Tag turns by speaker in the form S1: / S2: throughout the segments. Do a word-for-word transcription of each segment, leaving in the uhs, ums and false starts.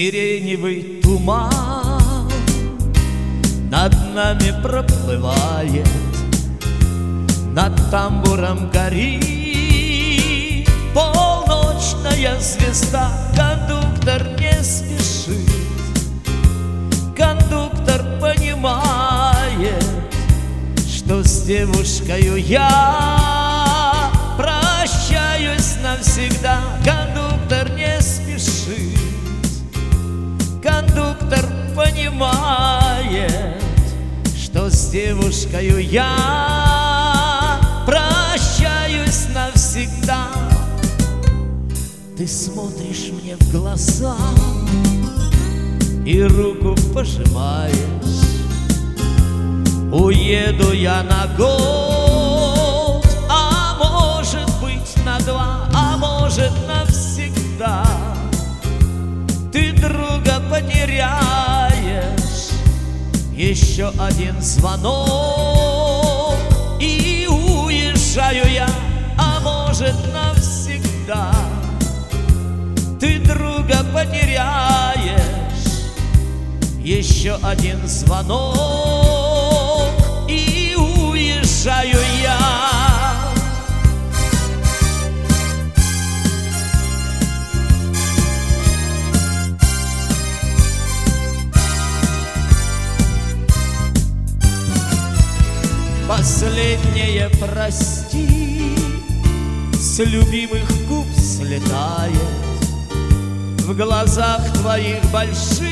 S1: Сиреневый туман над нами проплывает, над тамбуром горит полночная звезда. Кондуктор не спешит, кондуктор понимает, что с девушкою я прощаюсь навсегда. Кондуктор не спешит, кондуктор понимает, что с девушкою я прощаюсь навсегда. Ты смотришь мне в глаза и руку пожимаешь. Уеду я на год, а может быть на два, а может навсегда. Ты друга потеряешь, еще один звонок, и уезжаю я, а может навсегда. Ты друга потеряешь, еще один звонок, и уезжаю я. Последнее прости с любимых губ слетает. В глазах твоих больших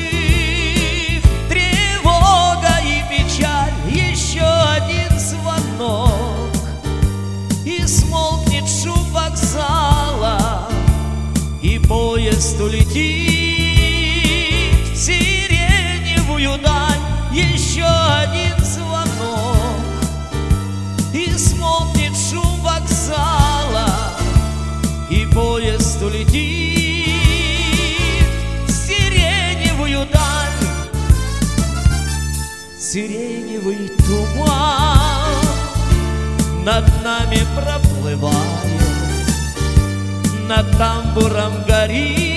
S1: тревога и печаль. Еще один звонок, и смолкнет шум вокзала, и поезд улетит в сиреневую даль. Еще один звонок, и смолкнет шум вокзала, и поезд улетит в сиреневую даль. Сиреневый туман над нами проплывает, над тамбуром горит